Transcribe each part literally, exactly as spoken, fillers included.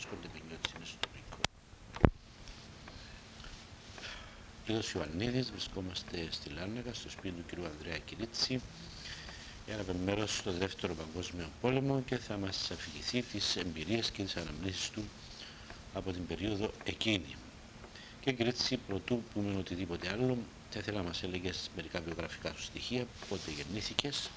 βρίσκονται πενιώτες είναι στο πίκο. Κύριος Ιωαννίδης, βρισκόμαστε στη Λάρνακα, στο σπίτι του κ. Ανδρέα Κυρίτσι, για να παίρνει μέρος στο δεύτερο παγκόσμιο πόλεμο και θα μας αφηγηθεί τις εμπειρίες και τις αναμνήσεις του από την περίοδο εκείνη. Και Κυρίτσι, πρωτού πούμε οτιδήποτε άλλο, θα ήθελα να μας έλεγες μερικά βιογραφικά σου στοιχεία, πότε γεννήθηκες.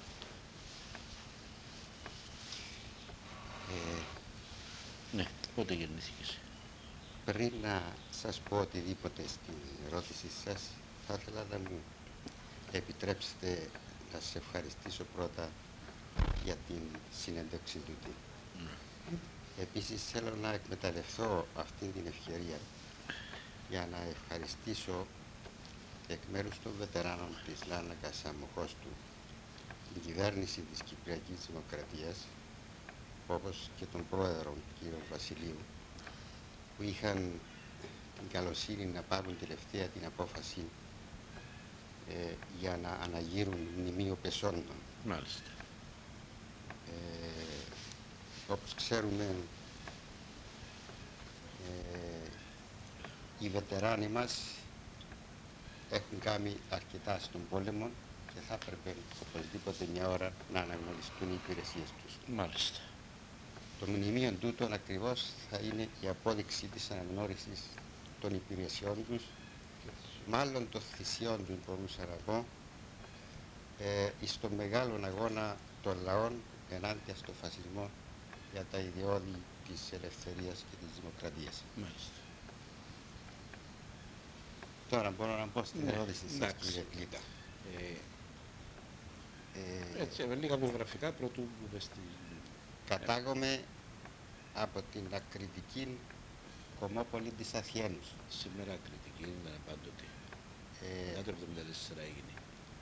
Ε, Ναι, πότε γεννήθηκες. πριν να σας πω οτιδήποτε στην ερώτησή σας, θα ήθελα να μου επιτρέψετε να σας ευχαριστήσω πρώτα για την συνέντευξη τούτη. Mm. Επίσης θέλω να εκμεταλλευτώ αυτή την ευκαιρία για να ευχαριστήσω εκ μέρους των βετεράνων της Λάρνακας Αμμοχώστου την κυβέρνηση της Κυπριακής Δημοκρατίας, όπως και τον πρόεδρο κ. Βασιλείου, που είχαν την καλοσύνη να πάρουν τελευταία την απόφαση ε, για να αναγείρουν μνημείο πεσόντων. Μάλιστα. Ε, όπως ξέρουμε, ε, οι βετεράνοι μας έχουν κάνει αρκετά στον πόλεμο και θα έπρεπε οπωσδήποτε μια ώρα να αναγνωριστούν οι υπηρεσίες τους. Μάλιστα. Το μνημείο τούτο ακριβώς θα είναι η απόδειξη της αναγνώρισης των υπηρεσιών τους, μάλλον των θυσιών τους μπορούσα να πω, ε, εις τον μεγάλον αγώνα των λαών ενάντια στο φασισμό για τα ιδεώδη της ελευθερίας και της δημοκρατίας. Μάλιστα. Τώρα μπορώ να πω στην Ναι, ερώτηση σας, εντάξει. κύριε Κλήτα. Ε, Ε, έτσι, με λίγα βιογραφικά πρωτού πούμε στη... κατάγομαι από την ακριτική Κομμόπολη της Αθιένους. Σήμερα κριτική ήταν πάντοτε. Ε, Μετά το εβδομήντα τέσσερα έγινε.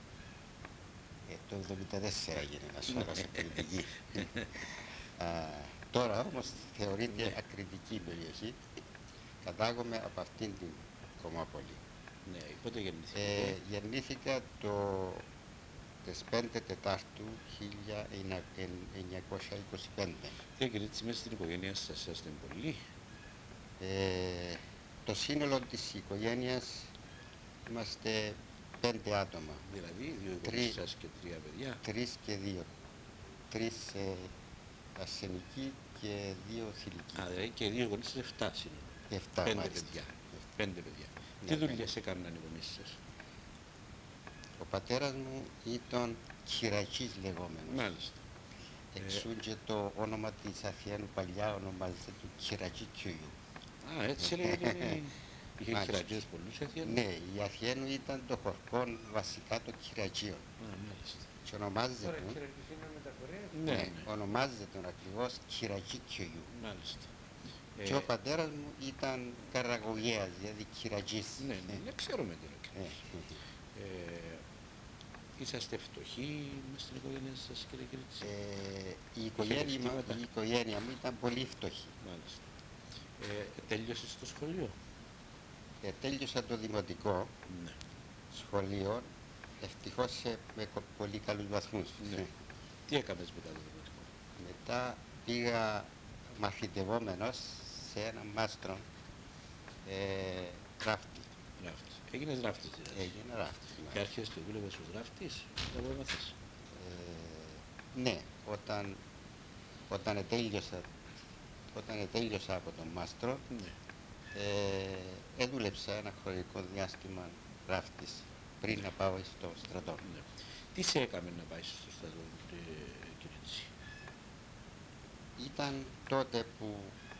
ε, το εβδομήντα τέσσερα έγινε ένας όρος ακριτική. Α, τώρα όμως θεωρείται Ναι. ακριτική περιοχή. Κατάγομαι από αυτήν την Κομμόπολη. Ναι, πότε γεννήθηκες. Ε, γεννήθηκα το τις πέντε Τετάρτου χίλια εννιακόσια είκοσι πέντε. Και Κυρίτσι, μέσα στην οικογένεια σας είσαστε πολλοί. Ε, το σύνολο της οικογένειας είμαστε πέντε άτομα. Δηλαδή, δύο Τρει- γονείς σας και τρία παιδιά. Τρεις και δύο. Τρεις ε, ασθενικοί και δύο θηλυκοί. Α, δηλαδή και δύο γονείς σας εφτά σύνολο. Εφτά Πέντε μάλιστα. παιδιά. Πέντε παιδιά. Ναι, Τι ναι. δουλειές έκαναν οι γονείς σας. Ο πατέρας μου ήταν Κυρακής λεγόμενος. Μάλιστα. Εξού και το όνομα της Αθιένου παλιά ονομάζεται του Κυρακή Κιουγιού. Α, έτσι λέγεται. ότι Είχε Μάλιστα. χειρατζές πολλούς Αθιανούς. Ναι, η Αθιένου ήταν το χορκό βασικά των Κυρακίων. Α, μάλιστα. Και ονομάζεται, Ναι, ναι, ναι, ονομάζεται ακριβώς Κυρακή Κιουγιού. μάλιστα. Και Ε, ο πατέρας μου ήταν Καραγωγέας, δηλαδή Κυρακής. Ναι, ναι, ναι, ξέρουμε τι είναι. Ε, Ε, είσαστε φτωχοί μες στην οικογένεια σας, κύριε Κυρίτσι. ε, η, οικογένεια, μα- ευτήματα. η οικογένεια μου ήταν πολύ φτωχή. Μάλιστα. Ε, τέλειωσες το σχολείο. Ε, τέλειωσα το δημοτικό Ναι. σχολείο, ευτυχώς σε- με κο- πολύ καλούς βαθμούς. Ναι. Τι έκανες μετά το δημοτικό. Μετά πήγα μαθητευόμενος σε έναν μάστρο ε, ράφτη. Ράφτης. Έγινες ράφτης δηλαδή. Έγινε ράφτη. Και άρχισες και δούλευες ως ράφτης. Δεν μπορεί να θες. Ε, ναι, όταν, όταν ετέλειωσα, όταν ετέλειωσα από τον μάστρο, Ναι. ε, έδουλεψα ένα χρονικό διάστημα ράφτης πριν να πάω στο στρατό. Ναι. Τι σε έκαμε να πάει στο στρατό, κύριε Κυρίτσι. Ήταν τότε που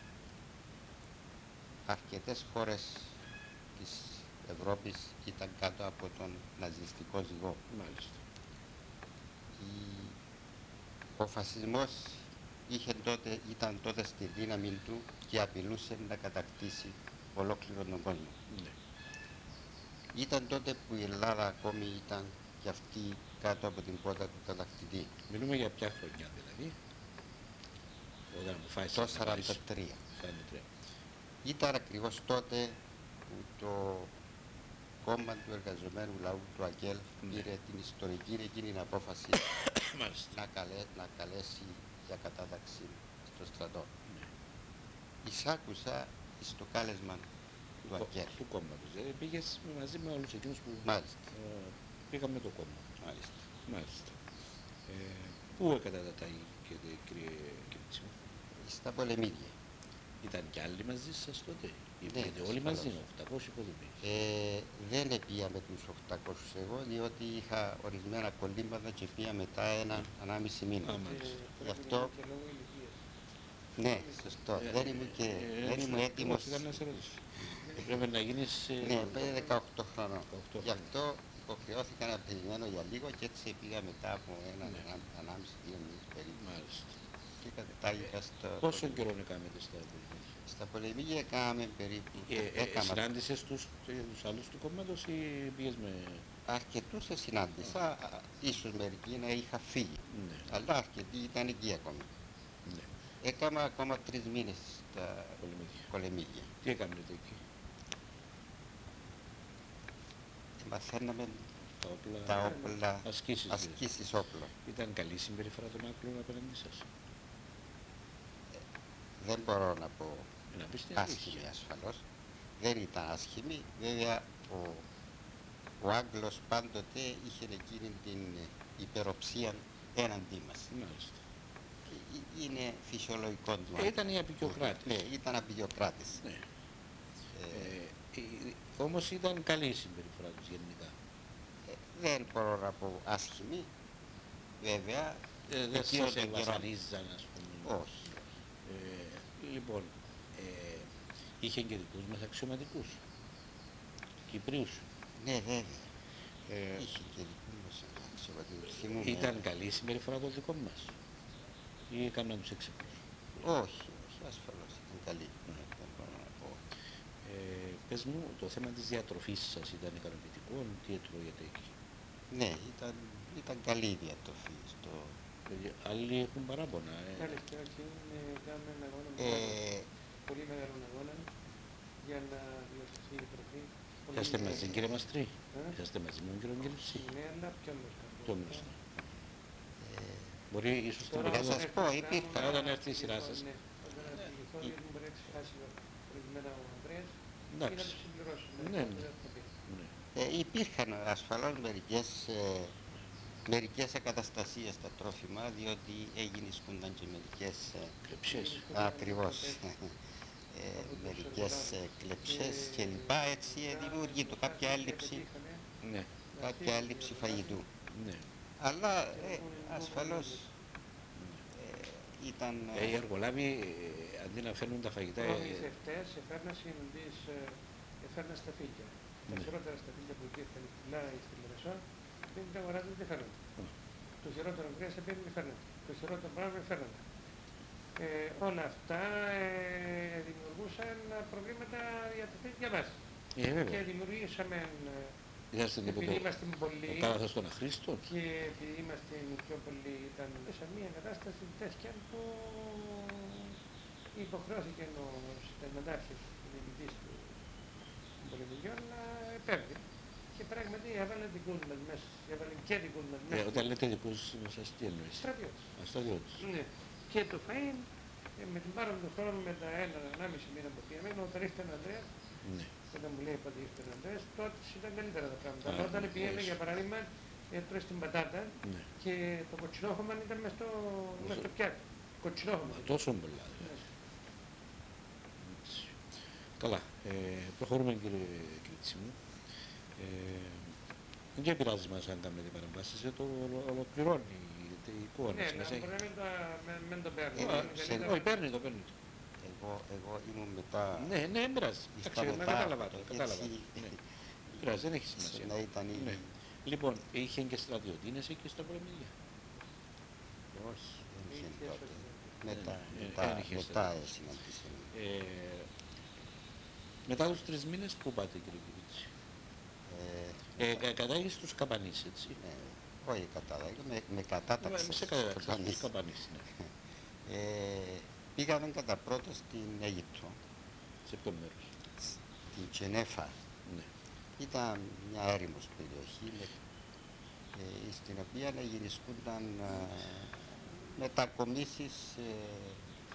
αρκετές χώρες της Ευρώπης ήταν κάτω από τον ναζιστικό ζυγό. Μάλιστα. Η- Ο φασισμός είχε τότε, ήταν τότε στη δύναμη του και απειλούσε να κατακτήσει ολόκληρο τον κόσμο. Ναι. Ήταν τότε που η Ελλάδα ακόμη ήταν και αυτή κάτω από την πότα του κατακτητή. Μιλούμε για ποια χρονιά δηλαδή. Όταν αποφάσισες Το να πάεις. σαράντα τρία. σαράντα τρία. Ήταν ακριβώς τότε που το κόμμα του εργαζομένου λαού, του ΑΚΕΛ, Ναι. πήρε την ιστορική εκείνη απόφαση Μάλιστα. να, καλέ, να καλέσει για κατάταξη στο στρατό. Ναι. εισάκουσα στο κάλεσμα του Αγγέλ. Του κόμματος. Δηλαδή πήγες μαζί με όλους εκείνους που Μάλιστα. ε, πήγαμε το κόμμα. Μάλιστα. Μάλιστα. Ε, πού καταταγήκετε, κύριε Κρίτσιμο? Στα Πολεμίδια. Ήταν κι άλλοι μαζί σας τότε? Ναι, Πήγατε όλοι ασφαλώς. μαζί, οκτακόσιοι πότε πήγες? Ε, δεν πήγα με τους οκτακόσιους εγώ, διότι είχα ορισμένα κολλήματα και πήγα μετά έναν ανάμιση μήνα. Α, μάλιστα. Γι' αυτό, ναι, σωστό. Ε, δεν ήμουν, και, ε, δεν ήμουν ε, έτοιμος. όχι, ήταν να σε ρωτήσω. Έπρεπε να γίνεις... ε, Ναι, πήρε δεκαοκτώ χρονών. δεκαοκτώ Γι' αυτό υποχρεώθηκα να περιμένω για λίγο και έτσι πήγα μετά από έναν Ναι. ανά- ανάμιση δύο μήνες περίπου. Μάλιστα. Και κατετάγηκα στο. Πόσο καιρό έκανατε στα Πολεμίδια? Στα Πολεμίδια κάναμε περίπου Ε, ε, δέκα μα- συνάντησες τους, ε, τους άλλους του κόμματος ή πήγες με... αρκετούς συνάντησα, α, ίσως μερικοί να είχα φύγει. Ναι, Αλλά αρκετοί ήταν εκεί ακόμα. ναι. Έκανα ακόμα τρεις μήνες στα Πολεμίδια. Πολεμίδια. Τι έκανατε εκεί? Και μαθαίναμε Τα όπλα... τα όπλα, Ασκήσεις. δηλαδή. ασκήσεις όπλων. Ήταν καλή η συμπεριφορά των άκλων απέναντι σας? Δεν μπορώ να πω Ε, να πεις την άσχημη αλήθεια. ασφαλώς. Δεν ήταν άσχημη. Βέβαια ο, ο Άγγλος πάντοτε είχε εκείνη την υπεροψία έναντί μας. Μάλιστα. Ε, Είναι φυσιολογικό του. Ε, ήταν οι απεικιοκράτες. Ναι, ήταν απεικιοκράτες. Ναι. Ε, Ε, ε, όμως ήταν καλή η συμπεριφορά τους γενικά. ε, δεν μπορώ να πω άσχημη. Βέβαια, Ε, δεν εκείνο σας τον καιρό- βασανίζαν, ας πούμε. όχι. Ε, λοιπόν, ε, είχε και δικούς μας αξιωματικούς. Κυπρίους. Ναι, βέβαια. Ε, Είχε και δικού μας αξιωματικούς. Θυμούμαι. ήταν καλή η συμπεριφορά των δικών μας ή έκαναν τους έξυπνους? Όχι, όχι, ασφαλώς ήταν καλή. Δεν μπορώ να πω. Ε, πες μου, το θέμα της διατροφής σας ήταν ικανοποιητικό? Τι έτρωγετε εκεί? Ναι, ήταν, ήταν καλή η διατροφή στο. Ε, άλλοι έχουν παράπονα. Ε. Μάλιστα, και κάνουμε ένα αγώνα, Ε, πολύ μεγάλο αγώνα για να διορθωθεί η τροφή. Πολύ Είσαστε μεγάλη. μαζί, κύριε Μαστρή? Ε? Είσαστε μαζί με τον κύριο Γκέλουση? Ναι, αλλά πιο γνωστά. Το γνωστό. ε, Μπορεί ίσως στην Τώρα, να περίοδο... σας πω, υπήρχαν. Όταν έρθει η σειρά σας. Ναι, όταν έρθει η σειρά σας, μπορεί να εξετάσει ορισμένα ο Ανδρέας ή να Εντάξει. το συμπληρώσει. Ναι, αυτό ναι. δεν θα πει. Ναι. Ε, υπήρχαν ασφαλώς μερικές, ε, μερικές ακαταστασίες στα τρόφιμα, διότι έγινισκονταν και μερικές, ε, Κλεψές. ακριβώς, ε, μερικές ε, κλεψές και λοιπά, έτσι ε, δημιουργεί το κάποια έλλειψη, Ναι, κάποια έλλειψη φαγητού. ναι. Αλλά ε, ασφαλώς ε, ήταν. Ε, οι εργολάβοι ε, αντί να φέρνουν τα φαγητά... Οι Ε, προμηθευτές έφερναν συναντήσεις, έφερναν σταφύλια. Τα Ναι. χειρότερα σταφύλια που υπήρχαν στην Λάρα ή στη Λεμεσό, δεν τα αγοράζαν και φέρναν. Μ. Το χειρότερο κρέας έπαιρνε και φέρναν. Το χειρότερο πράγμα φέρναν. Ε, όλα αυτά ε, δημιουργούσαν προβλήματα διατροφής για μας. ε, Και βέβαια. δημιουργήσαμε, Είσαστε ε, τίποτα επειδή το, είμαστε πολλοί το κάλαθος των αχρήστων. και επειδή είμαστε πιο πολλοί, ήταν σε μια κατάσταση τέτοια που υποχρεώθηκε ο συνταγματάρχης, ο διοικητής του των πολεμιδιών, να επέμβει. Και πράγματι έβαλε δικούς μας μέσα, έβαλε και δικούς μας Ε, μέσα. όταν λέτε δικούς σας, τι εννοείς? Στρατιώτες. Αστρατιώτες. Ναι. Και το φαΐν, ε, με την πάρον του χρόνου, με τα ένα, ενάμιση μήνα που πήγαμε, όταν ήρθε ο Ανδρέας, Ναι. όταν μου λέει ότι ήρθε ο Ανδρέας, τότε ήταν καλύτερα τα πράγματα. Α, Αλλά όταν ναι, πήγαμε, έτσι. για παράδειγμα, έτρωε στην πατάτα Ναι. και το κοτσινόχωμα ήταν μες στο, μες στο Στο- πιάτο. Κοτσινόχωμα. Μα τόσο πολλά. Ναι. δηλαδή. Έτσι. Καλά. Ε, προχωρούμε, κύριε Κρίτσι μου. Ε, δεν πειράζει μας αν κάνουμε την παρεμβάση, δεν το ολο- ολοκληρώνει η εικόνα. Ναι, να μπορεί να μην το, με- μην το παίρνει. Ε, Είναι σε- καλύτερα. Όχι, παίρνει το, παίρνει το. Εγώ, εγώ ήμουν μετά. Ναι, ναι, δεν πειράζει. Εις Εντάξει, τα μα μετά, κατάλαβα το, έτσι, κατάλαβα το. Ναι. Δεν πειράζει, δεν έχει σε σημασία. να ήταν η. Ναι. Λοιπόν, είχε και στρατιωτίνες εκεί στα Πολεμίδια? Όχι, δεν είχε Είχε τότε. στο- Μετά, Ε, ε, μετά, δεν είχε μετά στρατιώτες. συναντήσαμε. Ε, μετά τους τρεις μήνες πού πάτε, κύριε Κιβίτση? Ε, Ε, κα- κατάγεις στους Καπανείς, έτσι? ναι, όχι κατάλαβα, με, με κατάταξε. Ε, σε κατάταξα Καπανής. στους Καπανείς, ναι. Ε, πήγαμε κατά πρώτο στην Αίγυπτο, Σε ποιο μέρος? στην Τσενέφα. Ναι. Ήταν μια έρημος περιοχή, με, ε, στην οποία γυρισκούνταν ε, μετακομίσεις ε,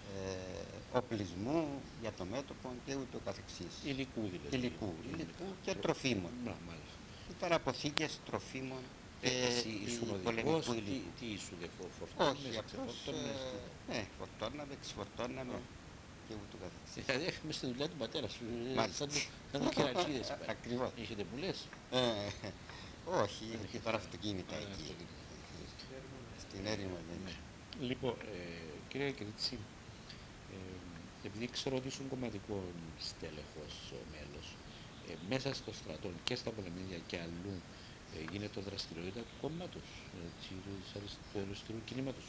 ε, οπλισμού για το μέτωπο και ούτω καθεξής. Υλικού δηλαδή. Υλικού, υλικού και τροφίμων. Να, μάλιστα. Ήταν αποθήκες τροφίμων και Ε, εσύ ήσουν οδηγός, τι, υλικού. τι ήσουν, φορτώνες, Όχι, απλώς ξεφορτώνες, τι? ε, ναι, φορτώναμε, ξεφορτώναμε και ούτω καθεξής. Δηλαδή έχουμε στη δουλειά του πατέρα σου, ε, Μάλιστα. σαν, σαν το κερατσίδες. Ακριβώς. Είχετε πουλές? Ε, όχι, ήταν αυτοκίνητα Α, εκεί, αυτοκίνητα. στην έρημο. Ναι. Λοιπόν, ε, κύριε Κρίτσι, ε, επειδή ξέρω ότι ήσουν κομματικό στέλεχος μέλος, ε, μέσα στο στρατό και στα πολεμίδια και αλλού ε, γίνεται δραστηριότητα του κόμματος, ε, του αριστερού κινήματος?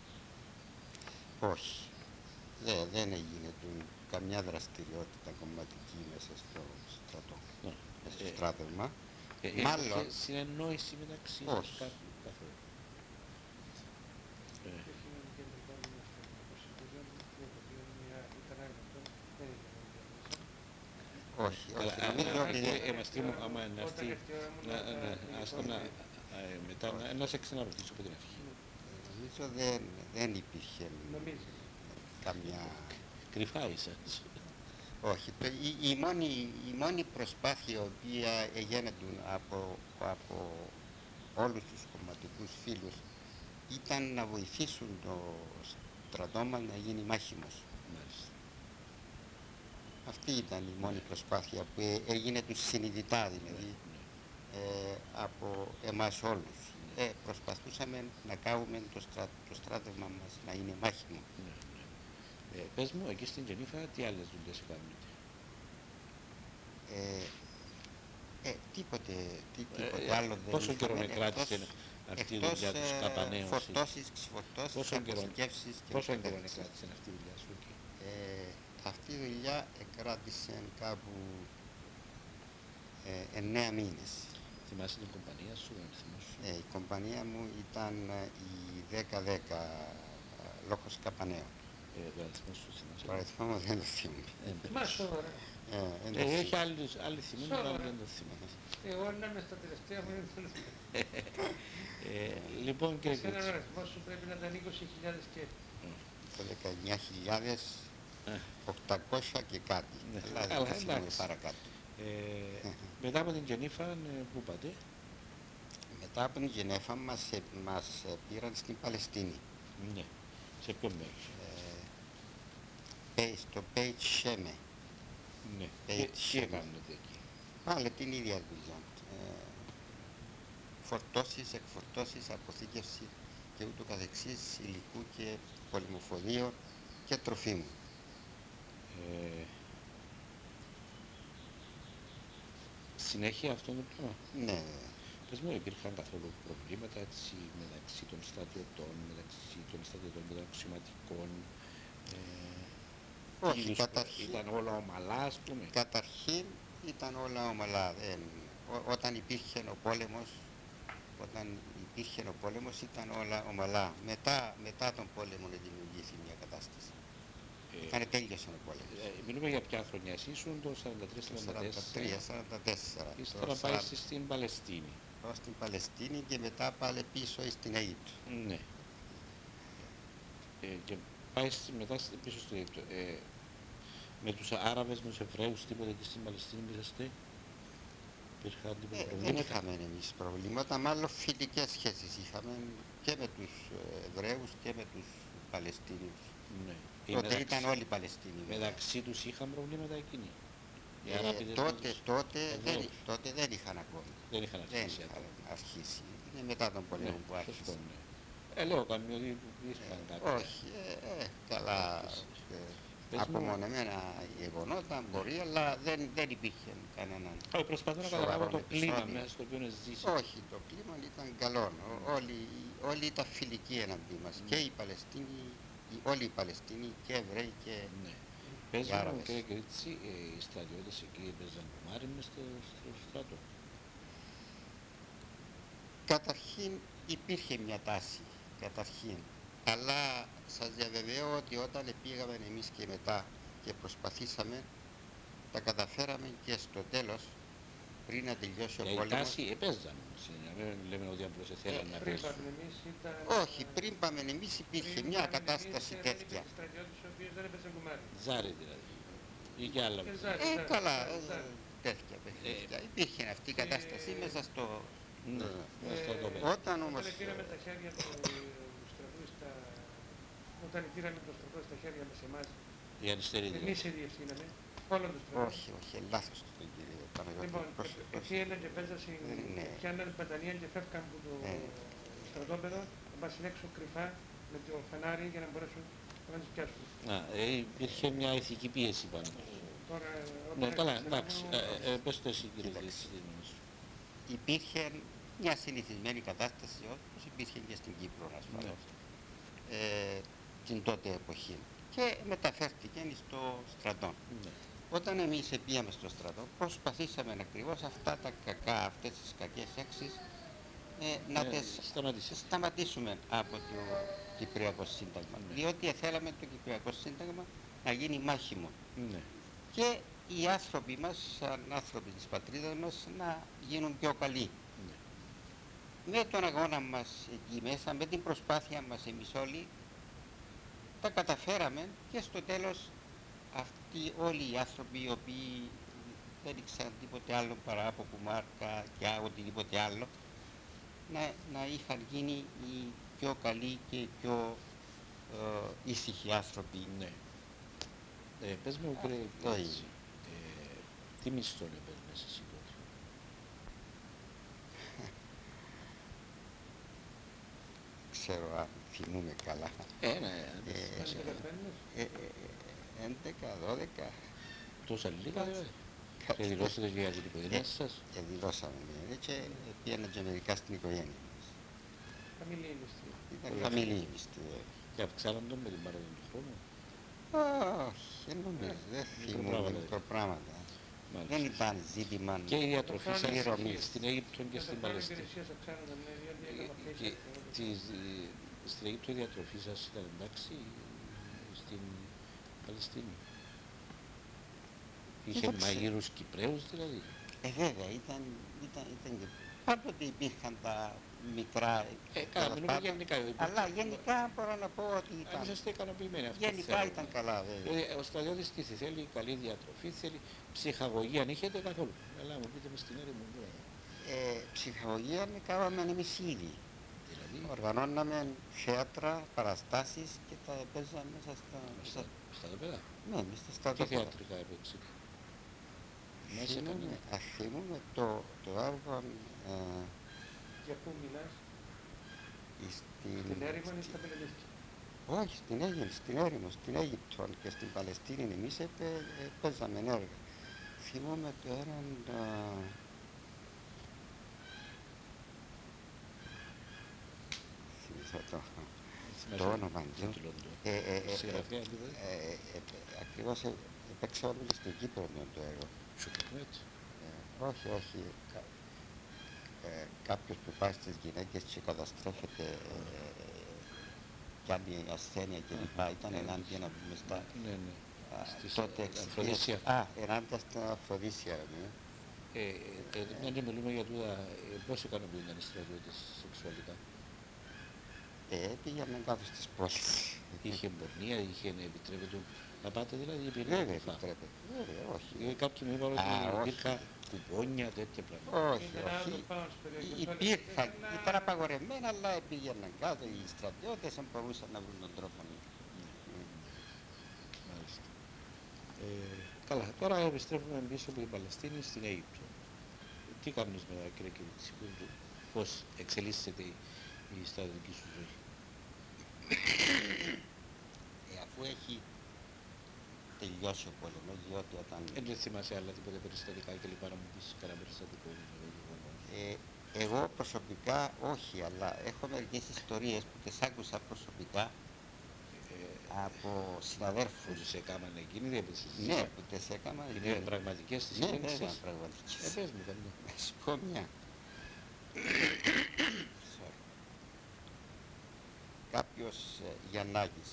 Όχι. Δε, δεν έγινε καμιά δραστηριότητα κομματική μέσα στο στρατό, Ναι. μέσα στο Ε, στράτευμα. Ε, Μάλλον, Μάλλον συνεννόηση μεταξύ όχι. σας καθ- καθόλου. Ε, Έχει ένα κεντρικό μνημείο στο Συμβουλίο, το οποίο ήταν άγνωστο, δεν ήταν μέσα. όχι, καλά, όχι. α, Νομίζω α, ότι α, δεν- ε, μας τίμω, άμα να έρθει, Όταν έρθει η ώρα μου να, να να, τα ας το να, τηλεφωνήσω. α, ε, μετά να, να σε ξαναρωτήσω από την αρχή. νομίζω δεν, δεν υπήρχε Νομίζει. καμιά... Κρυφά ήσασταν. Όχι, το, η, η, μόνη, η μόνη προσπάθεια η οποία έγινε από, από όλους τους κομματικούς φίλους ήταν να βοηθήσουν το στρατό μας να γίνει μάχημος. Μάλιστα. Αυτή ήταν η μόνη προσπάθεια που ε- έγινε τους συνειδητά δηλαδή Ναι. ε, από εμάς όλους. Ε, προσπαθούσαμε να κάνουμε το, στρα, το στράτευμα μας να είναι μάχημο. Ναι, ναι. Ε, πες μου, εκεί στην Γενίφα τι άλλες δουλειές κάνετε? Ε, ε, τίποτε, τι, τίποτε Ε, άλλο δεν πόσο καιρό είχαμε, κράτησε εκτός- αυτή η εκτός, δουλειά της ε, καπανέωσης? φορτώσεις, ξεφορτώσεις, Πόσο καιρό, αποθηκεύσεις και πόσο ούτω καιρό καθεξής. κράτησε αυτή η δουλειά σου εκεί? Ε, αυτή η δουλειά κράτησε κάπου ε, εννέα μήνες. Θυμάσαι την κομπανία σου, τον αριθμό σου? Ε, η κομπανία μου ήταν ε, η δέκα δέκα ε, λόγος Καπανέων. Ε, τον αριθμό σου θυμάσαι? Το αριθμό μου δεν το θυμούμαι. Ε, Μα σοβαρά. Ε, δεν το Ε, θυμούμαι. έχει άλλοι, άλλοι θυμούνται, Σοβαρά. άλλοι δεν το θυμούνται. Εγώ να είμαι στα τελευταία μου, δεν θέλω. Ε, λοιπόν, κύριε Σε έναν Κρίτσι, αριθμό σου πρέπει να ήταν είκοσι χιλιάδες και. Το δεκαεννιά χιλιάδες οκτακόσια και κάτι. Ναι. Αλλά δεν Καλά, το θυμούμαι εντάξει. παρακάτω. ε, μετά από την Γενίφα, ε, πού πάτε? Μετά από την Γενέφα μας, ε, μας ε, πήραν στην Παλαιστίνη. Ναι. Σε ποιο μέρος? Ε, Πέ- στο Πέιτ Σέμε. Ναι. ε, Και, τι σίγουρα. έκανετε εκεί? Πάλι την ίδια δουλειά. Ε, φορτώσεις, εκφορτώσεις, αποθήκευση και ούτω καθεξής υλικού και πολυμοφοδίων και τροφίμου. Ε, συνέχεια αυτό το πράγμα. Ναι, Πες μου, υπήρχαν καθόλου προβλήματα έτσι, μεταξύ των στρατιωτών, μεταξύ των στρατιωτών και των αξιωματικών? Ε, τι όχι, είδους- καταρχήν, Ήταν όλα ομαλά, ας πούμε. καταρχήν ήταν όλα ομαλά. Δεν, ό- όταν υπήρχε ο πόλεμος, όταν υπήρχε ο πόλεμος ήταν όλα ομαλά. Μετά, μετά τον πόλεμο δημιουργήθηκε μια κατάσταση. Ε, Ήταν τέλειωσε ο πόλεμος. ε, μιλούμε για ποια χρονιά? Εσύ ήσουν το σαράντα τρία Το σαράντα σαράντα τέσσερα. τρία σαράντα τέσσερα. Ύστερα πάει στην Παλαιστίνη. Πάω στην Παλαιστίνη και μετά πάλι πίσω στην Αίγυπτο. Ναι. Ε, και πάει στη- μετά στη- πίσω στο Αίγυπτο. Ε, με τους Άραβες, με τους Εβραίους, τίποτα εκεί στην Παλαιστίνη που είσαστε? Υπήρχαν τίποτα Ε, δεν προβλήματα? είχαμε εμείς προβλήματα, μάλλον φιλικές σχέσεις είχαμε και με τους ε, Εβραίους και με τους Παλαιστίνιους. Ναι. Ε, Τότε μεταξύ- ήταν όλοι Παλαιστίνοι. βέβαια. Μεταξύ τους είχαν προβλήματα εκείνοι. Οι Ε, Αράπηδες με τότε, τους τότε, δεν, Εβραίους. τότε δεν είχαν ακόμη. Δεν είχαν Δεν αρχίσει είχαν ακόμα. αρχίσει. Είναι μετά τον πόλεμο Ναι, που σωστό, άρχισε. ναι. Ε, λέω κανένα ότι υπήρχαν κάποια. Όχι, ε, ε, καλά. ε, Πες μου. απομονωμένα γεγονότα μπορεί, αλλά δεν, δεν υπήρχε κανέναν. Όχι, προσπαθώ να Σοβαρό καταλάβω το κλίμα επεισόδιο. μέσα στο οποίο ζήσει. Όχι, το κλίμα ήταν καλό. Ο- Όλοι, όλοι ήταν φιλικοί εναντί μας. Και οι Παλαιστίνοι, οι- όλοι οι Παλαιστίνοι και Εβραίοι και... Ναι. Πες Οι μου, Άραβες. κύριε Κρίτσι, ε, οι στρατιώτες εκεί έπαιζαν κουμάρι μες στο, στο στράτο. Καταρχήν υπήρχε μια τάση, καταρχήν. Αλλά σας διαβεβαιώ ότι όταν πήγαμε εμείς και μετά και προσπαθήσαμε, τα καταφέραμε και στο τέλος πριν να τελειώσει ο Για η πόλεμος. τάση έπαιζαν όμως, να μην λέμε ότι απλώς θέλαν να Πριν πέσουν. πάμε εμείς ήταν... Όχι, πριν πάμε εμείς υπήρχε πριν μια πάμε κατάσταση εμείς, τέτοια. Δεν υπήρχε στρατιώτης ο οποίος δεν έπαιζε κουμάρι. Ζάρι δηλαδή. Ή και άλλα. Και ζάρι, Ε, ζάρι, καλά, ζάρι, ε, ζάρι. τέτοια παιχνίδια. Υπήρχε αυτή η Και- κατάσταση μέσα στο... Ναι, ε, μέσα στο Ε, τόπεδο. Όταν όμως, Όταν πήραμε τα χέρια του στρατού στα... Όταν πήραμε το στρατό στα χέρια μας εμάς, Η αριστερή δηλαδή. εμείς σε διευθύναμε, όλον το στρατό. όχι, όχι, λάθος το τον κύριο Παναγιώτη. Λοιπόν, Πρόσεχε, πρόσεχε. πήγαιναν και παίζασαν, Ναι. πιάναν μπαταλία και φεύγαν από το Ναι. στρατόπεδο, να πάσουν έξω κρυφά με το φανάρι για να μπορέσουν να τους πιάσουν. Α, ε, υπήρχε μια ηθική πίεση πάνω τους. Τώρα, Ναι, όταν καλά, έρχεσαι εντάξει. να Ε, ε, πες το εσύ κύριε Κοίταξε. Διευθυντή. Υπήρχε μια συνηθισμένη κατάσταση όπως υπήρχε και στην Κύπρο ασφαλώς. Ε, την τότε εποχή και μεταφέρθηκε στο στρατό. Ναι. Όταν εμείς πήγαμε στο στρατό προσπαθήσαμε ακριβώς αυτά τα κακά, αυτές τις κακές έξεις ε, να Ε, τις σταματήσε. σταματήσουμε από το Κυπριακό Σύνταγμα. Ναι. Διότι θέλαμε το Κυπριακό Σύνταγμα να γίνει μάχημο. Ναι. Και οι άνθρωποι μας, σαν άνθρωποι της πατρίδας μας, να γίνουν πιο καλοί. Ναι. Με τον αγώνα μας εκεί μέσα, με την προσπάθεια μας εμείς όλοι, τα καταφέραμε και στο τέλος αυτοί όλοι οι άνθρωποι οι οποίοι δεν ήξεραν τίποτε άλλο παρά από κουμάρκα και οτιδήποτε άλλο, να, να είχαν γίνει οι πιο καλοί και οι πιο ε, ήσυχοι άνθρωποι. Ναι. Ε, πες μου κύριε Αυτό Διευθυντή, είναι. ε, τι μισθό έπαιρνες εσύ τότε? Ξέρω αν θυμούμαι καλά. Ε, ναι, δεν Ε, θυμάσαι. δεν παίρνεις. Ε, ε, έντεκα, δώδεκα. Τόσα λίγα δηλαδή. Και δηλώσετε και για την οικογένεια σας. Και δηλώσαμε ναι, και πήγαινα και μερικά στην οικογένεια μας. Χαμηλή μισθή. Ήταν Πολύ χαμηλή χαμηλή. η μισθή. Και αυξάναν τον με την παράδοση του χρόνου. Όχι, νομίζω, δεν θυμούμαι μικροπράγματα. μικροπράγματα. Μάλιστα. Δεν ήταν ζήτημα. Και η διατροφή σας πληρωμής. στην Αίγυπτο και Και στην το χρόνο Παλαιστίνη. υπηρεσίας αυξάνονταν, ναι, διότι Ε, έκανα και θέσεις. της, ε, στην Αίγυπτο η διατροφή σας ήταν εντάξει, ε, στην Παλαιστίνη. Είχε Κοίταξε. μαγείρους Κυπραίους δηλαδή. Ε, βέβαια, ήταν, ήταν, ήταν και πάντοτε υπήρχαν τα μικρά. Ε, τέλος καλά, μιλούμε πάντων, γενικά. Αλλά γενικά μπορώ να πω ότι Αν ήταν. είσαστε ικανοποιημένοι αυτό Γενικά θέλουμε. ήταν καλά, βέβαια. Ε, ο στρατιώτης τι θέλει, θέλει καλή διατροφή, θέλει ψυχαγωγία, αν είχετε καθόλου. Αλλά μου πείτε με στην έρημο. Ε, ψυχαγωγία κάναμε εμείς ήδη. Δηλαδή, Οργανώναμε θέατρα, παραστάσεις και τα παίζαμε μέσα στα. στα, στα τοπέδα. Ναι, μες στα Τι στρατόπεδα. θεατρικά έπαιξε. Μας Θυμούμαι, έκανε. α, θυμούμαι το, το έργο ε, Για πού μιλάς, στην, στην έρημο ή στη- στα Πελεμίστια. όχι, στην Αίγυπτο, στην έρημο, στην Αίγυπτο και στην Παλαιστίνη εμείς επέ, ε, παίζαμε έργα. Θυμούμαι το έναν α, θυμηθώ το, το όνομα του. τίτλο του. Ε, ε, ε, Συγγραφέα του, ε, ε, ε, ακριβώς ε, έπαιξε όλο στην Κύπρο με το έργο. Σουκουμέτ. Ε, όχι, όχι. Κα, ε, κάποιος που πάει στις γυναίκες και καταστρέφεται ε, κι άλλη ασθένεια κλπ. Ήταν ναι, ενάντια να πούμε στα Ναι, ναι. α, Στις, τότε ε, εξαιτίας- Αφροδίσια. Α, ενάντια στα Αφροδίσια. Ναι. Ε, ε, ε, μια και μιλούμε για τούτα, ε, πώς ικανοποιούνταν οι στρατιώτες σεξουαλικά. Ε, πήγαιναν κάτω στις πόλεις. Είχε πορνεία, είχε επιτρέπεται να πάτε δηλαδή υπήρχε Βέβαια κρυφά. επιτρέπεται. Βέβαια, όχι. Ε, Κάποιοι μου είπαν Α, ότι όχι. υπήρχαν κουπόνια, τέτοια πράγματα. Όχι, Ήταν άλλο όχι. πάνω στις περιοχές όλες Υπήρχαν, αυτές, αλλά- ήταν απαγορευμένα, αλλά πήγαιναν κάτω οι στρατιώτες, αν μπορούσαν να βρουν τον τρόπο. Ναι. Μάλιστα. Ε, καλά, τώρα επιστρέφουμε πίσω από την Παλαιστίνη στην Αίγυπτο. Τι κάνεις μετά κύριε Κυρίτσι, πώς εξελίσσεται η, η στρατιωτική σου ζωή? Ε, αφού έχει τελειώσει ο πόλεμος, διότι όταν Ε, δεν θυμάσαι άλλα τίποτα περιστατικά και λοιπά να μου πεις κανένα περιστατικό δηλαδή, γεγονός. ε, εγώ προσωπικά όχι, αλλά έχω μερικές ιστορίες που τις άκουσα προσωπικά Ε, από που συναδέρφους. τους έκαναν εκείνοι, δεν πες εσύ. Ναι, που τις έκανα. Είναι πραγματικές τις Ναι, συγκίνησεις. βέβαια, Ε, πραγματικές. πες μου καμιά. Να σου πω μια. Sorry. Κάποιος ε, Γιαννάκης,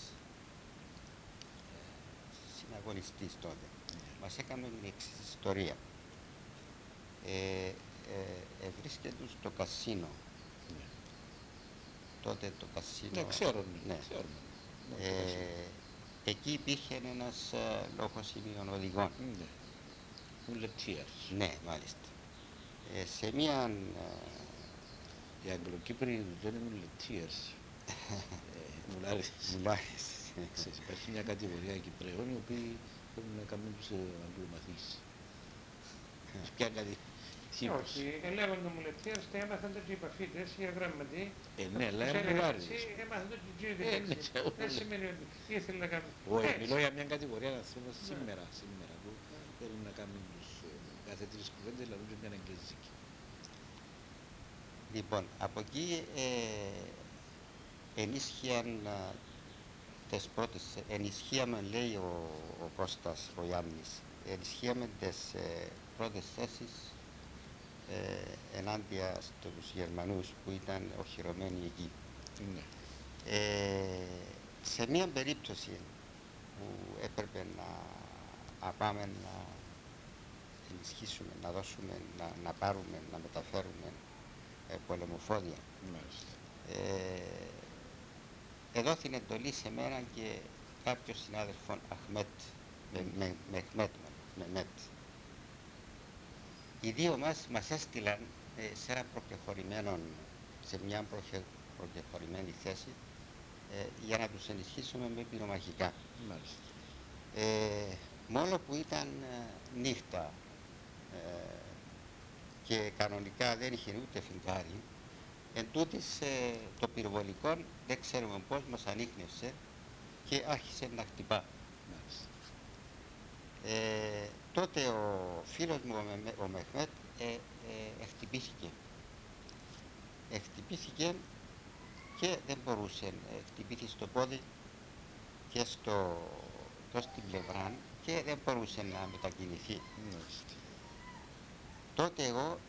ε, συναγωνιστής τότε, μας έκανε την εξής ιστορία. ε, ε, βρίσκεται στο κασίνο. Ναι. Τότε το κασίνο... Ναι, ξέρω, ναι. ξέρουμε. Ναι, Ε, το κασίνο. εκεί υπήρχε ένας ε, λογοσημείων οδηγών. Ναι. Μουλετίας. Ναι, μάλιστα. Ε, σε μια... Ε, Οι Αγγλοκύπροι δεν είναι μουλετίας. ε, μουλάρες. Μουλάρες. Ξέρεις, υπάρχει μια κατηγορία Κυπραίων οι οποίοι θέλουν να κάνουν τους Αγγλομαθείς. Ποια κατηγορία. Όχι, ελέγχονται μουλετίας, τα έμαθαν το και οι παφίτες, οι αγράμματοι. Ε, ναι, αλλά είναι μουλάρες. Έμαθαν το και οι Ε, ναι, τζίδες. Δεν σημαίνει ότι ήθελε να κάνουν. Όχι, μιλώ για μια κατηγορία ανθρώπων σήμερα, σήμερα που θέλουν να κάνουν τους κάθε τρεις κουβέντες, λαλούν και μια αγγλική. Λοιπόν, από εκεί ε, ενίσχυαν ε, τις πρώτες, ενισχύαμε, λέει ο, ο Κώστας, ο Γιάννης, ενισχύαμε τις ε, πρώτες θέσεις ε, ενάντια στους Γερμανούς που ήταν οχυρωμένοι εκεί. Ναι. Ε, σε μία περίπτωση που έπρεπε να, να πάμε να ενισχύσουμε, να δώσουμε, να, να πάρουμε, να μεταφέρουμε ε, πολεμοφόδια. Μάλιστα. Ε, εδόθη εντολή σε μένα και κάποιο συνάδελφο Αχμέτ, με, με, με, με, με, με, οι δύο μας μας έστειλαν ε, σε ένα προκεχωρημένο, σε μια προχε, προκεχωρημένη θέση ε, για να τους ενισχύσουμε με πυρομαχικά. Μάλιστα. Ε, μόνο που ήταν ε, νύχτα ε, και κανονικά δεν είχε ούτε φεγγάρι, εν τούτης ε, το πυροβολικό δεν ξέρουμε πώς μας ανίχνευσε και άρχισε να χτυπά. Μάλιστα. Ε, τότε ο φίλος μου, ο, ο Μεχμέτ, ε, ε, χτυπήθηκε. Χτυπήθηκε και δεν μπορούσε, ε, χτυπήθηκε στο πόδι και στο, το στην πλευρά και δεν μπορούσε να μετακινηθεί. Μάλιστα. Τότε εγώ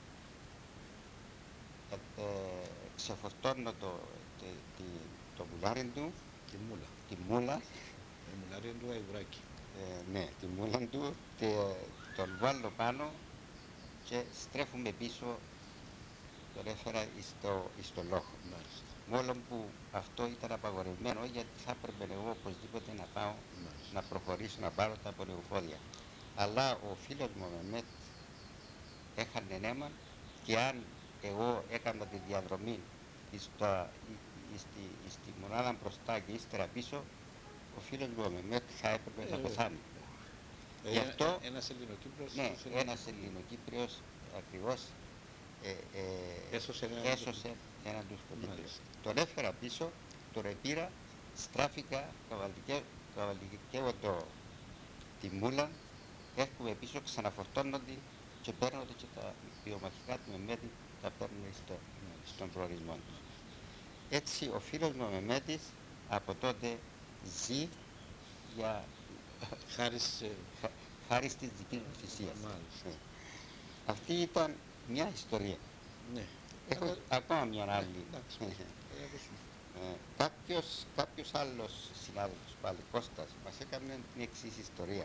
ε, ε, ξεφορτώνω το, το, το, το μουλάρι του, Τη μούλα. τη μούλα, Η μουλάρι είναι του αϊβράκι. ε, ναι, τη μούλα του, τε, τον βάλω πάνω και στρέφουμε πίσω, τον έφερα στο, στο λόγο. Μάλιστα. Μόνο που αυτό ήταν απαγορευμένο γιατί θα έπρεπε εγώ οπωσδήποτε να πάω, Μάλιστα. να προχωρήσω να πάρω τα πολεοφόδια. Αλλά ο φίλος μου ο Μεμέτ έχανε αίμα και αν εγώ έκανα τη διαδρομή στα, στη, στη μονάδα μπροστά και ύστερα πίσω, ο φίλος μου ο Μεμέτ θα έπρεπε Ε, να πεθάνει. Ε, Γι' αυτό, ένας Ελληνοκύπρος. ναι, ένας Ελληνοκύπριος ακριβώς ε, ε, Έσωσε έναν έσωσε έναν Τουρκοκύπριο. Μάλιστα. Τον έφερα πίσω, τον επήρα, στράφηκα, καβαλικεύω το, τη μούλα, έρχομαι πίσω, ξαναφορτώνω την και παίρνω και τα πυρομαχικά του Μεμέτη, τα παίρνω στο, στον προορισμό του. Έτσι ο φίλος μου ο Μεμέτης από τότε ζει για Χάρη σε... χα, χάρη της δικής μου θυσίας. Μάλιστα. Ε, αυτή ήταν μια ιστορία. Ναι. Έχω Αλλά- ακόμα μια άλλη. Εντάξει. Ε, ακούσουμε. Ε, κάποιος, κάποιος άλλος συνάδελφος πάλι, Κώστας, μας έκανε την εξής ιστορία.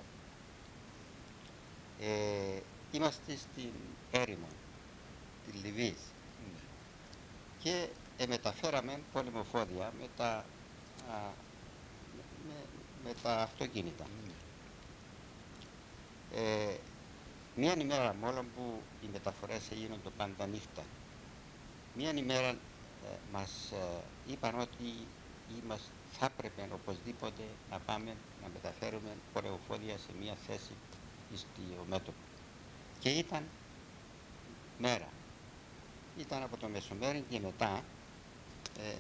Ε, είμαστε στην έρημο, τη Λιβύης Ναι. και ε, μεταφέραμε πολεμοφόδια με τα, α, με, με τα αυτοκίνητα. Ναι. Ε, Μίαν ημέρα μόνο που οι μεταφορές έγιναν το πάντα νύχτα. Μίαν ημέρα ε, μας ε, είπαν ότι είμαστε, θα έπρεπε οπωσδήποτε να πάμε να μεταφέρουμε πολεοφόδια σε μια θέση στο μέτωπο. Και ήταν μέρα. Ήταν από το μεσομέρι και μετά ε,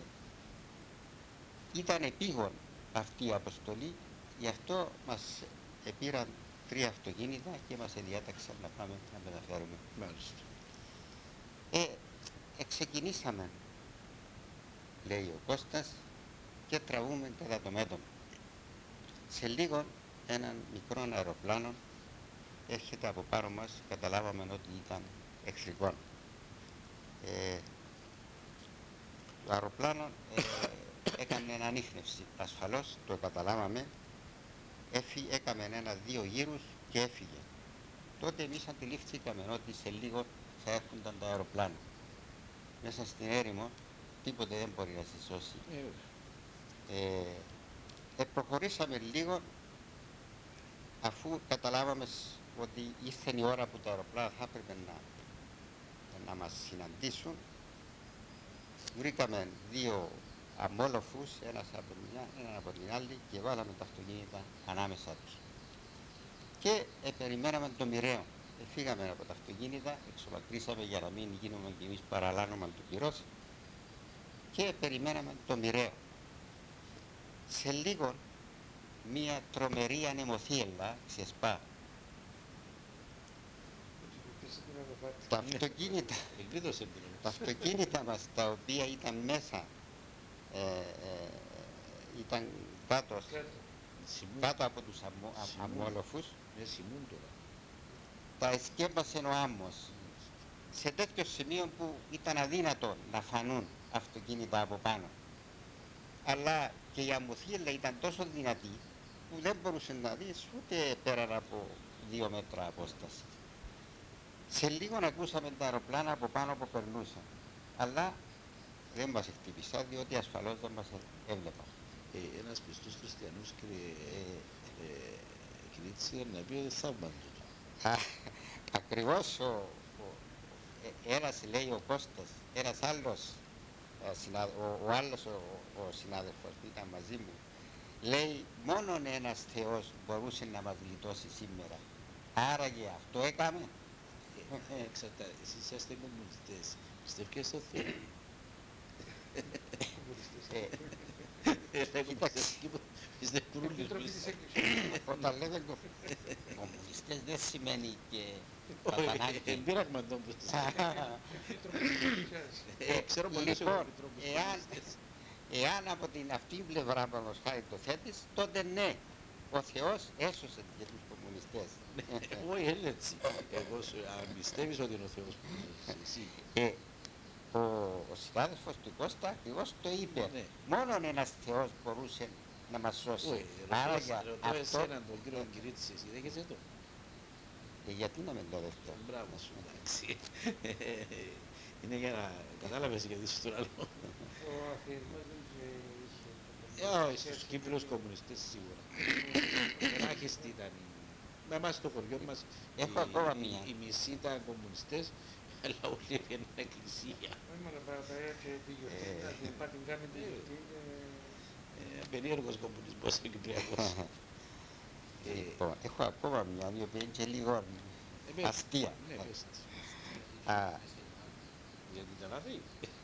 ήταν επίγον αυτή η αποστολή, γι' αυτό μας πήραν τρία αυτοκίνητα και μας διάταξαν να πάμε να μεταφέρουμε. Μάλιστα. Ε, εξεκινήσαμε, λέει ο Κώστας, και τραβούμε κατά το μέτωπο. Σε λίγο έναν μικρό αεροπλάνο έρχεται από πάνω μας, καταλάβαμε ότι ήταν εχθρικό. Ε, το αεροπλάνο ε, έκανε ανίχνευση, ασφαλώς το καταλάβαμε, Έφυ, έκαμε ένα-δύο γύρους και έφυγε. τότε εμείς αντιλήφθηκαμε ότι σε λίγο θα έρχονταν τα αεροπλάνα. Μέσα στην έρημο τίποτε δεν μπορεί να σε σώσει. Ε, ε, προχωρήσαμε λίγο, αφού καταλάβαμε ότι ήρθε η ώρα που τα αεροπλάνα θα έπρεπε να, να μας συναντήσουν. Βρήκαμε δύο αμόλοφους, ένας από μια, έναν από την άλλη, και βάλαμε τα αυτοκίνητα ανάμεσα τους. Και ε, περιμέναμε το μοιραίο. Ε, φύγαμε από τα αυτοκίνητα, εξομακρύσαμε για να μην γίνουμε κι εμείς παραλάνομα του πυρός, και περιμέναμε το μοιραίο. Σε λίγο μία τρομερή ανεμοθύελλα ξεσπά. Τα αυτοκίνητα, τα αυτοκίνητα μας, τα οποία ήταν μέσα, ε, ε, ήταν κάτω, κάτω από τους αμμο, α, αμμόλοφους, τα εσκέπασε ο άμμος σε τέτοιο σημείο που ήταν αδύνατο να φανούν αυτοκίνητα από πάνω. Αλλά και η αμμοθύελλα ήταν τόσο δυνατή που δεν μπορούσε να δεις ούτε πέραν από δύο μέτρα απόσταση. Σε λίγο ακούσαμε τα αεροπλάνα από πάνω που περνούσαν, αλλά δεν μας χτύπησαν, διότι ασφαλώς δεν μας έβλεπαν. Ε, ένας πιστός χριστιανός, κύριε ε, ε, Κυρίτσι, να πει ότι θαύμαντο του. Ακριβώς ο, ο, ε, ένας, λέει ο Κώστας, ένας άλλος, ο, ο άλλος ο, ο συνάδελφος που ήταν μαζί μου, λέει μόνον ένας Θεός μπορούσε να μας γλιτώσει σήμερα. Άραγε αυτό έκαμε. Ε, εξαρτάται, εσείς είσαστε κομμουνιστές, πιστεύετε στο Θεό. Όταν λέμε κομμουνιστές δεν σημαίνει και πατανάκι. Εμπειράγμα τον που ξέρω πολλές κομμουνιστές. Εάν από την αυτή πλευρά μας χάρη το θέτεις, τότε ναι, ο Θεός έσωσε και τους κομμουνιστές. Όχι έτσι. Εγώ αν πιστεύεις ότι είναι ο Θεός που εσύ. Ο, ο συνάδελφος του Κώστα ακριβώς το είπε. Ναι. Μόνον ένας Θεός μπορούσε να μας σώσει. Όχι, άρα ρωτώ, για ρωτώ αυτό... εσέναν τον κύριο Κυρίτσι, εσύ δέχεσαι το. Ε, γιατί να μην το δεχτώ. Μπράβο σου, εντάξει. Είναι για να κατάλαβες γιατί είσαι τον άλλο. Ο αθεισμός δεν είχε. Ε, στους Κύπριους κομμουνιστές σίγουρα. Ελάχιστοι ήταν. Με εμάς στο χωριό μας έχω ακόμα μία. Οι μισοί ήταν κομμουνιστές, αλλά όλοι έφυγαν στην εκκλησία. Όχι μόνο παραπέρα και τη γιορτή, να πάτε την κάνετε τη γιορτή. Περίεργος κομμουνισμός ο Κυπριακός. Λοιπόν, έχω ακόμα μια, η οποία είναι και λίγο αστεία. Ναι, πες τη. Γιατί ήταν αδεί.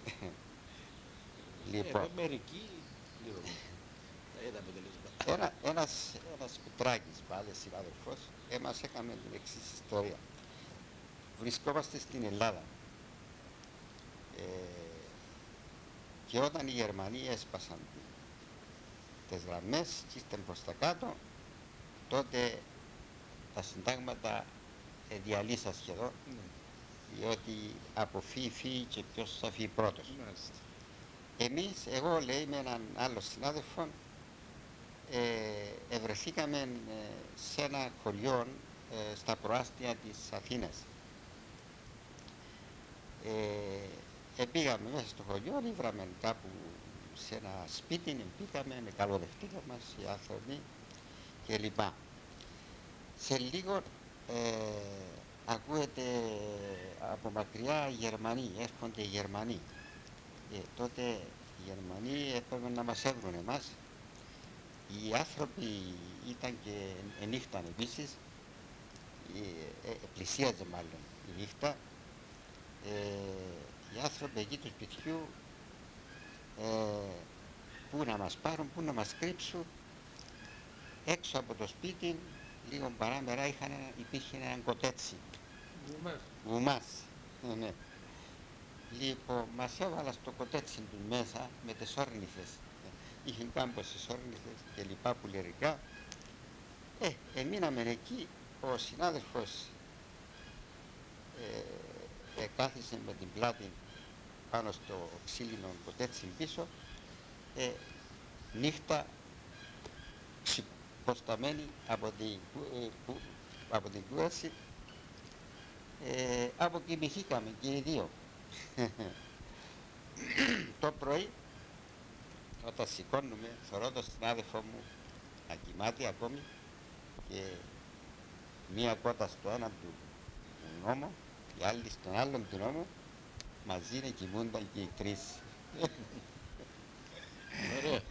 Λοιπόν, μερικοί, λίγο τα είδα αποτελέσματα. Ένας κουτράκης, πάλι συνάδελφος, μας έκαμε την εξής ιστορία. Βρισκόμαστε στην Ελλάδα ε, και όταν οι Γερμανοί έσπασαν τις γραμμές και ήρθαν προς τα κάτω, τότε τα συντάγματα ε, διαλύσαν σχεδόν, mm. διότι από φύγει φύγει και ποιος θα φύγει πρώτος. Mm. Εμείς, εγώ λέει με έναν άλλο συνάδελφο, ε, ευρεθήκαμε ε, σε ένα χωριό ε, στα προάστια της Αθήνας. Ε, πήγαμε μέσα στο χωριό, ήβραμε κάπου σε ένα σπίτι, πήγαμε, καλοδεχτήκαμε μας οι άνθρωποι κλπ. Σε λίγο ε, ακούεται από μακριά οι Γερμανοί, έρχονται οι Γερμανοί. Ε, τότε οι Γερμανοί έπρεπε να μας έβρουν εμάς. Οι άνθρωποι ήταν και ενύχταν επίσης, ε, ε, πλησίαζε μάλλον η νύχτα. Ε, οι άνθρωποι εκεί του σπιτιού ε, πού να μας πάρουν, πού να μας κρύψουν. Έξω από το σπίτι, λίγο παράμερα, είχαν, υπήρχε ένα κοτέτσι. Γουμάς. Γουμάς, ναι, ναι. Λοιπόν, μας έβαλα στο κοτέτσι του μέσα με τις όρνηθες. Είχε κάμποσες όρνηθες και λοιπά πουλερικά. Ε, εμείναμε εκεί, ο συνάδελφος ε, ε, κάθισε με την πλάτη πάνω στο ξύλινο κοτέτσι πίσω, ε, νύχτα ξυποσταμένη από την, ε, που, από την κούραση, Ε, αποκοιμηθήκαμε και οι δύο. Το πρωί, όταν σηκώνουμε, θωρώ τον συνάδελφό μου να κοιμάται ακόμη και μία κότα στο ένα του νόμο, η άλλη στον άλλον του νόμο, μαζί να κοιμούνταν και οι τρεις. Ωραία.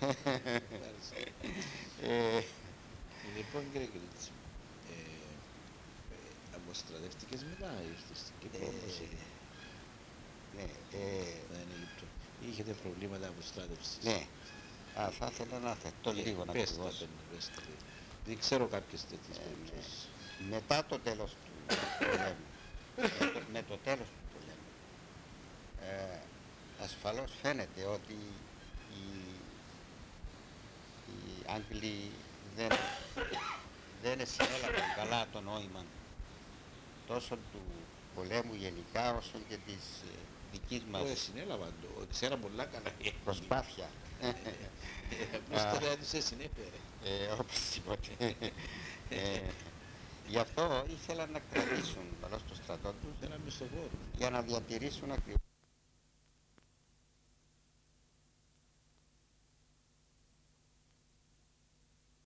Ε, Λοιπόν, κύριε Κρίτσι, ε, ε, αποστρατεύτηκες μετά, ήρθες στην Κύπρο, Ε, όπως είναι, ναι, ε, δεν είναι Αίγυπτο. Είχετε προβλήματα αποστράτευσης. ναι. Α, θα ήθελα να θετώ Ε, λίγο να πες τα, κρυβώσω. πες τα, πες τα. Δεν ξέρω κάποιες τέτοιες Ε, περιπτώσεις. ναι. Μετά το τέλος του πολέμου, με το, με το τέλος του πολέμου, ε, ασφαλώς φαίνεται ότι οι, οι Άγγλοι δεν, δεν συνέλαβαν καλά το νόημα τόσο του πολέμου γενικά όσο και της ε, δικής μας Όχι, συνέλαβαν το, ξέρα πολλά καλά. προσπάθεια. Απλώς τώρα δεν τους συνέφερε. Ε, οπωσδήποτε. Ε, γι' αυτό ήθελαν να κρατήσουν καλώς το στρατό τους Θέλαμε στο χώρο. για να διατηρήσουν ακριβώς